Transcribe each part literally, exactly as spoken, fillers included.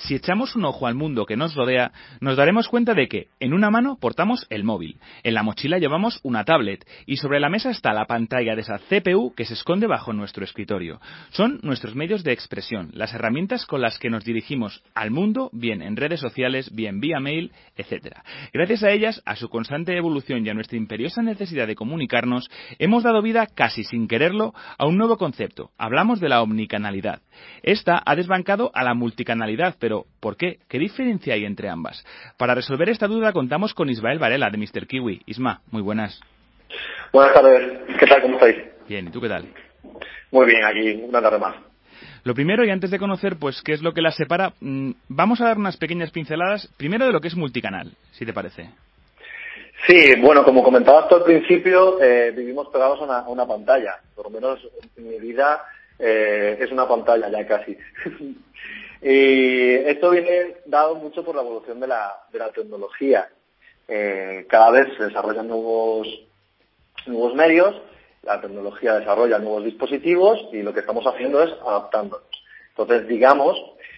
Si echamos un ojo al mundo que nos rodea, nos daremos cuenta de que en una mano portamos el móvil, en la mochila llevamos una tablet y sobre la mesa está la pantalla de esa C P U que se esconde bajo nuestro escritorio. Son nuestros medios de expresión, las herramientas con las que nos dirigimos al mundo, bien en redes sociales, bien vía mail, etcétera. Gracias a ellas, a su constante evolución y a nuestra imperiosa necesidad de comunicarnos, hemos dado vida, casi sin quererlo, a un nuevo concepto. Hablamos de la omnicanalidad. Esta ha desbancado a la multicanalidad, pero ¿por qué? ¿Qué diferencia hay entre ambas? Para resolver esta duda contamos con Ismael Varela, de míster Kiwi. Isma, muy buenas. Buenas tardes. ¿Qué tal? ¿Cómo estáis? Bien, ¿y tú qué tal? Muy bien, aquí una tarde más. Lo primero, y antes de conocer pues qué es lo que las separa, mmm, vamos a dar unas pequeñas pinceladas, primero de lo que es multicanal, si te parece. Sí, bueno, como comentabas tú al principio, eh, vivimos pegados a una, a una pantalla. Por lo menos en mi vida eh, es una pantalla ya casi. Y esto viene dado mucho por la evolución de la, de la tecnología. Eh, cada vez se desarrollan nuevos, nuevos medios, la tecnología desarrolla nuevos dispositivos y lo que estamos haciendo es adaptándonos. Entonces, digamos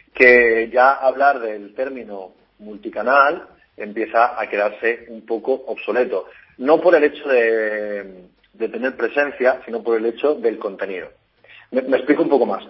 que ya hablar del término multicanal empieza a quedarse un poco obsoleto. No por el hecho de, de tener presencia, sino por el hecho del contenido. Me, me explico un poco más.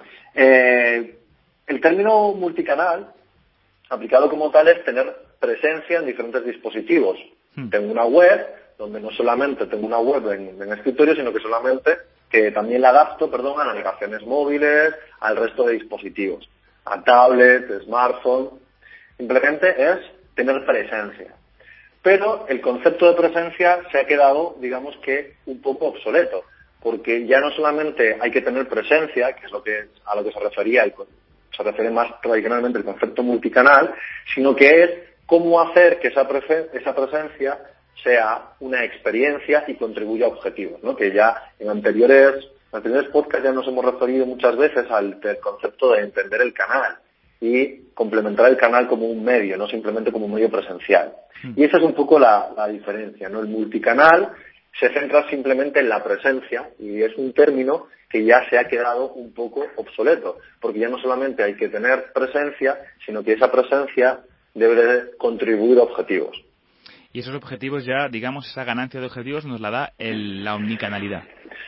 Eh, el término multicanal, aplicado como tal, es tener presencia en diferentes dispositivos. Hmm. Tengo una web, donde no solamente tengo una web en, en escritorio, sino que solamente que también la adapto, perdón, a navegaciones móviles, al resto de dispositivos, a tablet, smartphone. Simplemente es tener presencia. Pero el concepto de presencia se ha quedado, digamos que, un poco obsoleto, porque ya no solamente hay que tener presencia, que es lo que a lo que se refería el se refiere más tradicionalmente el concepto multicanal, sino que es cómo hacer que esa, presen- esa presencia sea una experiencia y contribuya a objetivos, ¿no? Que ya en anteriores, en anteriores podcasts ya nos hemos referido muchas veces al, al concepto de entender el canal y complementar el canal como un medio, no simplemente como un medio presencial. Y esa es un poco la, la diferencia, ¿no? El multicanal se centra simplemente en la presencia y es un término que ya se ha quedado un poco obsoleto, porque ya no solamente hay que tener presencia, sino que esa presencia debe de contribuir a objetivos. Y esos objetivos ya, digamos, esa ganancia de objetivos nos la da el, la omnicanalidad.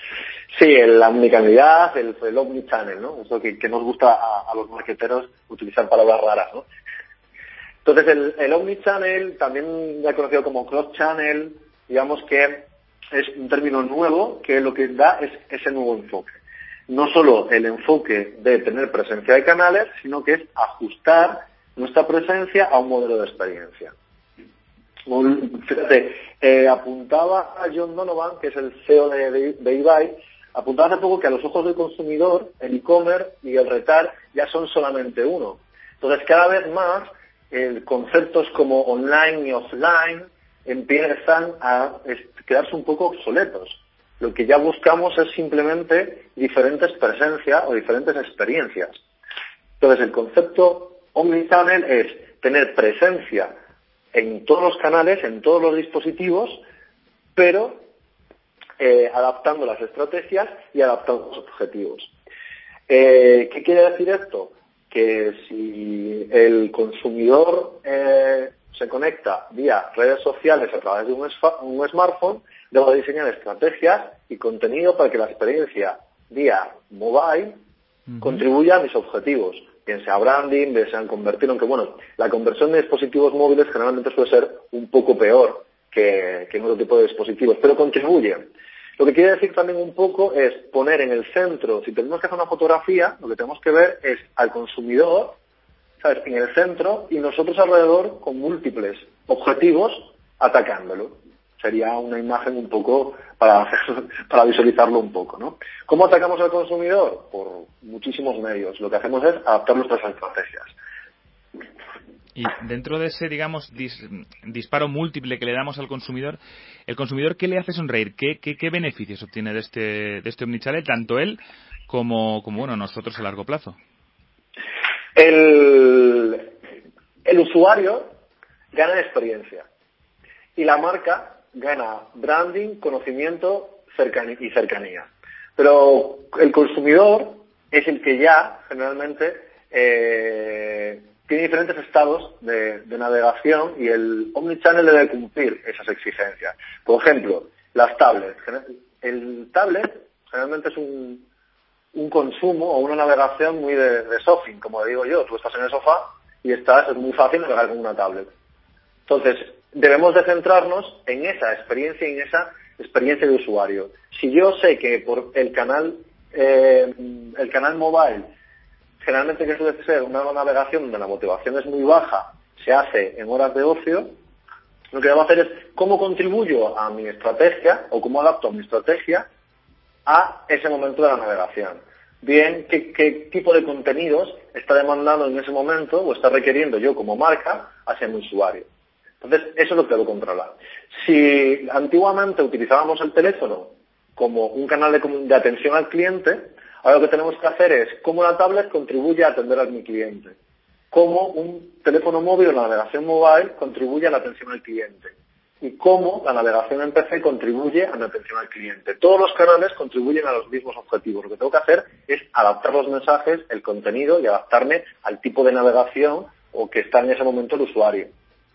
Sí, la omnicanalidad, el, el omnichannel, ¿no? Eso que, que nos gusta a, a los marqueteros utilizar palabras raras, ¿no? Entonces, el, el omnichannel, también ya conocido como cross-channel, digamos que es un término nuevo que lo que da es ese nuevo enfoque. No solo el enfoque de tener presencia de canales, sino que es ajustar nuestra presencia a un modelo de experiencia. Fíjate, eh, apuntaba a John Donovan, que es el C E O de, de, de eBay, apuntaba hace poco que a los ojos del consumidor el e-commerce y el retail ya son solamente uno. Entonces, cada vez más, eh, conceptos como online y offline empiezan a quedarse un poco obsoletos. Lo que ya buscamos es simplemente diferentes presencias o diferentes experiencias. Entonces, el concepto omnichannel es tener presencia en todos los canales, en todos los dispositivos, pero eh, adaptando las estrategias y adaptando los objetivos. Eh, ¿Qué quiere decir esto? Que si el consumidor eh, se conecta vía redes sociales a través de un, un smartphone, debo diseñar estrategias y contenido para que la experiencia vía mobile uh-huh. contribuya a mis objetivos, bien sea branding, bien sea convertir, aunque bueno, la conversión de dispositivos móviles generalmente suele ser un poco peor que, que en otro tipo de dispositivos, pero contribuye. Lo que quiere decir también un poco es poner en el centro, si tenemos que hacer una fotografía, lo que tenemos que ver es al consumidor, ¿sabes?, en el centro y nosotros alrededor con múltiples objetivos atacándolo. Sería una imagen un poco para, para visualizarlo un poco, ¿no? ¿Cómo atacamos al consumidor? Por muchísimos medios. Lo que hacemos es adaptar nuestras estrategias. Y dentro de ese, digamos, dis, disparo múltiple que le damos al consumidor, ¿el consumidor qué le hace sonreír? ¿Qué, qué, qué beneficios obtiene de este, de este omnichannel, tanto él como, como bueno, nosotros a largo plazo? El, el usuario gana experiencia y la marca gana branding, conocimiento cercanía y cercanía. Pero el consumidor es el que ya generalmente eh, tiene diferentes estados de, de navegación y el Omnichannel debe cumplir esas exigencias. Por ejemplo, las tablets. El tablet generalmente es un, un consumo o una navegación muy de, de surfing, como digo yo. Tú estás en el sofá y estás, es muy fácil navegar con una tablet. Entonces, debemos de centrarnos en esa experiencia y en esa experiencia de usuario. Si yo sé que por el canal, eh, el canal mobile, generalmente que suele ser una navegación donde la motivación es muy baja, se hace en horas de ocio, lo que debo hacer es cómo contribuyo a mi estrategia o cómo adapto a mi estrategia a ese momento de la navegación. Bien, qué, qué tipo de contenidos está demandando en ese momento o está requiriendo yo como marca hacia mi usuario. Entonces, eso es lo que debo controlar. Si antiguamente utilizábamos el teléfono como un canal de, de atención al cliente, ahora lo que tenemos que hacer es cómo la tablet contribuye a atender a mi cliente, cómo un teléfono móvil o la navegación mobile contribuye a la atención al cliente y cómo la navegación en P C contribuye a la atención al cliente. Todos los canales contribuyen a los mismos objetivos. Lo que tengo que hacer es adaptar los mensajes, el contenido y adaptarme al tipo de navegación o que está en ese momento el usuario.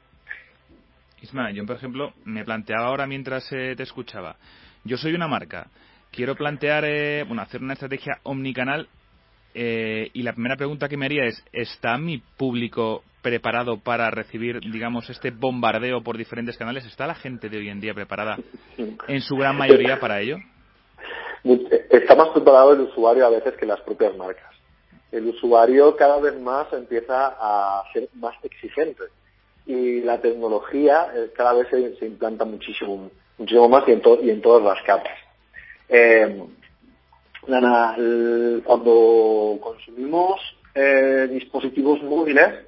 Isma, yo por ejemplo me planteaba ahora mientras eh, te escuchaba, yo soy una marca, quiero plantear, eh, bueno, hacer una estrategia omnicanal eh, y la primera pregunta que me haría es, ¿está mi público preparado para recibir, digamos, este bombardeo por diferentes canales? ¿Está la gente de hoy en día preparada en su gran mayoría para ello? Está más preparado el usuario a veces que las propias marcas. El usuario cada vez más empieza a ser más exigente. Y la tecnología eh, cada vez se, se implanta muchísimo, muchísimo más y en, to, y en todas las capas. Eh, la, el, cuando consumimos eh, dispositivos móviles,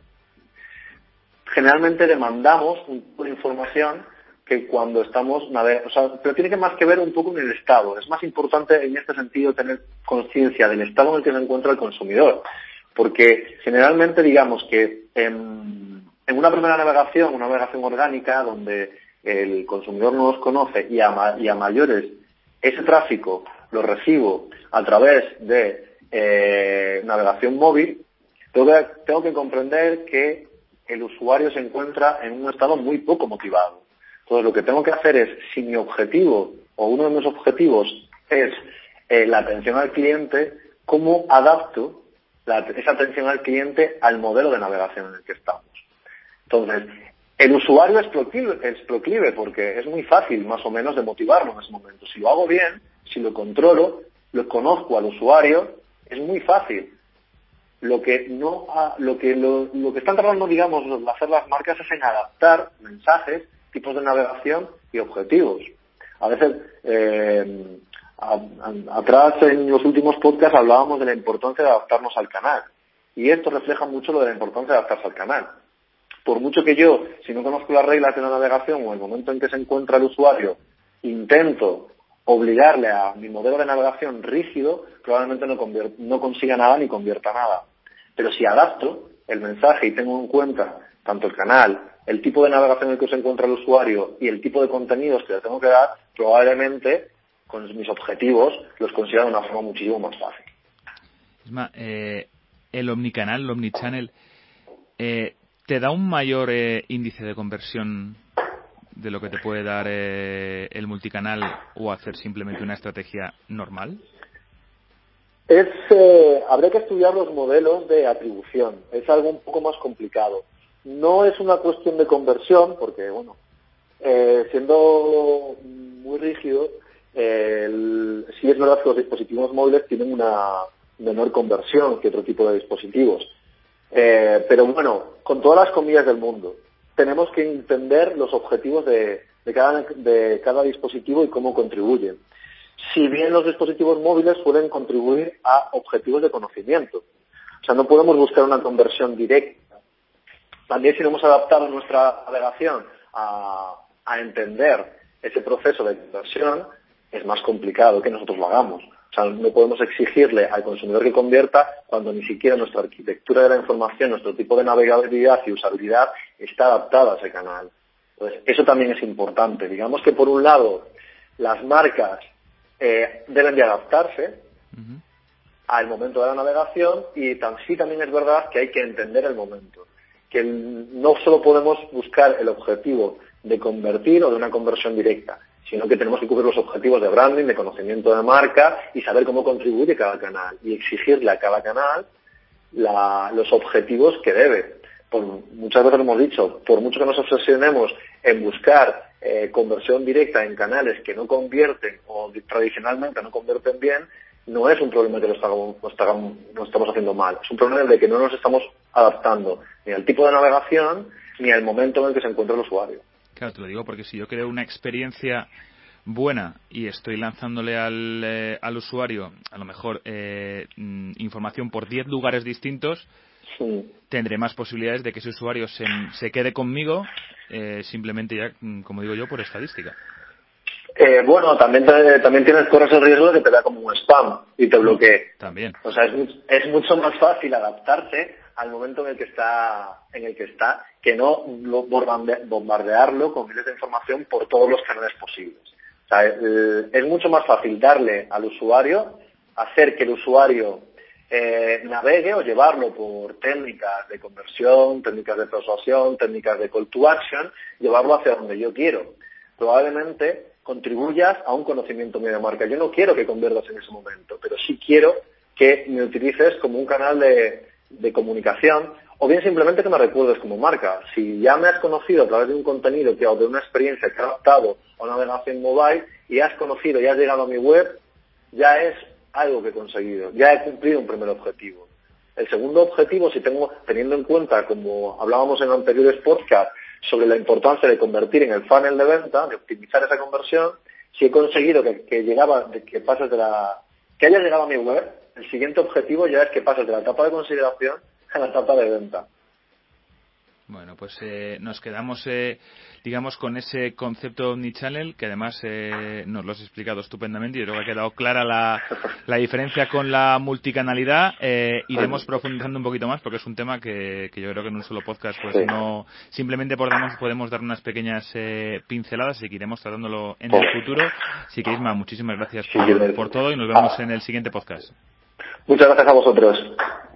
generalmente demandamos un tipo de información que cuando estamos navegando, o sea, pero tiene que más que ver un poco en el estado. Es más importante en este sentido tener conciencia del estado en el que se encuentra el consumidor, porque generalmente digamos que en En una primera navegación, una navegación orgánica, donde el consumidor no los conoce y a, y a mayores ese tráfico lo recibo a través de eh, navegación móvil, tengo que, tengo que comprender que el usuario se encuentra en un estado muy poco motivado. Entonces, lo que tengo que hacer es, si mi objetivo o uno de mis objetivos es eh, la atención al cliente, ¿cómo adapto la, esa atención al cliente al modelo de navegación en el que estamos? Entonces, el usuario es proclive, es proclive porque es muy fácil más o menos de motivarlo en ese momento. Si lo hago bien, si lo controlo, lo conozco al usuario, es muy fácil. Lo que no, lo que lo, lo que están tratando, digamos, hacer las marcas es en adaptar mensajes, tipos de navegación y objetivos. A veces, eh, a, a, atrás en los últimos podcasts hablábamos de la importancia de adaptarnos al canal. Y esto refleja mucho lo de la importancia de adaptarse al canal. Por mucho que yo, si no conozco las reglas de la navegación o el momento en que se encuentra el usuario, intento obligarle a mi modelo de navegación rígido, probablemente no, convier- no consiga nada ni convierta nada. Pero si adapto el mensaje y tengo en cuenta tanto el canal, el tipo de navegación en el que se encuentra el usuario y el tipo de contenidos que le tengo que dar, probablemente con mis objetivos los consiga de una forma muchísimo más fácil. Isma, eh, el omnicanal, el omnichannel, eh, ¿te da un mayor eh, índice de conversión de lo que te puede dar eh, el multicanal o hacer simplemente una estrategia normal? Es, eh, habría que estudiar los modelos de atribución. Es algo un poco más complicado. No es una cuestión de conversión, porque, bueno, eh, siendo muy rígido, eh, el, sí es verdad que los dispositivos móviles tienen una menor conversión que otro tipo de dispositivos. Eh, pero bueno, con todas las comillas del mundo, tenemos que entender los objetivos de, de, cada, de cada dispositivo y cómo contribuyen. Si bien los dispositivos móviles suelen contribuir a objetivos de conocimiento, o sea, no podemos buscar una conversión directa. También si no hemos adaptado nuestra navegación a, a entender ese proceso de conversión, es más complicado que nosotros lo hagamos. O sea, no podemos exigirle al consumidor que convierta cuando ni siquiera nuestra arquitectura de la información, nuestro tipo de navegabilidad y usabilidad está adaptada a ese canal. Entonces, eso también es importante. Digamos que, por un lado, las marcas eh, deben de adaptarse uh-huh. al momento de la navegación y tan, sí también es verdad que hay que entender el momento. que no solo podemos buscar el objetivo de convertir o de una conversión directa, sino que tenemos que cubrir los objetivos de branding, de conocimiento de marca y saber cómo contribuye cada canal y exigirle a cada canal la, los objetivos que debe. Por, muchas veces lo hemos dicho, por mucho que nos obsesionemos en buscar eh, conversión directa en canales que no convierten o tradicionalmente no convierten bien, no es un problema que lo estamos, lo estamos, lo estamos haciendo mal, es un problema de que no nos estamos adaptando ni al tipo de navegación ni al momento en el que se encuentra el usuario. Claro, te lo digo porque si yo creo una experiencia buena y estoy lanzándole al, eh, al usuario, a lo mejor, eh, información por diez lugares distintos, sí, tendré más posibilidades de que ese usuario se, se quede conmigo, eh, simplemente ya, como digo yo, por estadística. Eh, bueno, también te, también tienes corres el riesgo de que te vea como un spam y te bloquee. También. O sea, es, es mucho más fácil adaptarse al momento en el que está, en el que está, que no bombardearlo con miles de información por todos los canales posibles. O sea, es mucho más fácil darle al usuario, hacer que el usuario eh, navegue o llevarlo por técnicas de conversión, técnicas de persuasión, técnicas de call to action, llevarlo hacia donde yo quiero. Probablemente contribuyas a un conocimiento mío de marca. Yo no quiero que conviertas en ese momento, pero sí quiero que me utilices como un canal de, de comunicación o bien simplemente que me recuerdes como marca. Si ya me has conocido a través de un contenido que, o de una experiencia que he adaptado a una navegación mobile y has conocido y has llegado a mi web, ya es algo que he conseguido, ya he cumplido un primer objetivo. El segundo objetivo, si tengo, teniendo en cuenta, como hablábamos en anteriores podcasts, sobre la importancia de convertir en el funnel de venta, de optimizar esa conversión, si he conseguido que, que llegaba, que pases de la, que haya llegado a mi web, el siguiente objetivo ya es que pases de la etapa de consideración a la etapa de venta. Bueno, pues eh, nos quedamos, eh, digamos, con ese concepto omnichannel que además eh, nos lo has explicado estupendamente y creo que ha quedado clara la, la diferencia con la multicanalidad. Eh, iremos profundizando un poquito más porque es un tema que, que yo creo que en un solo podcast pues sí. no simplemente podemos, podemos dar unas pequeñas eh, pinceladas y que iremos tratándolo en el futuro. Así que Isma, muchísimas gracias por, por todo y nos vemos en el siguiente podcast. Muchas gracias a vosotros.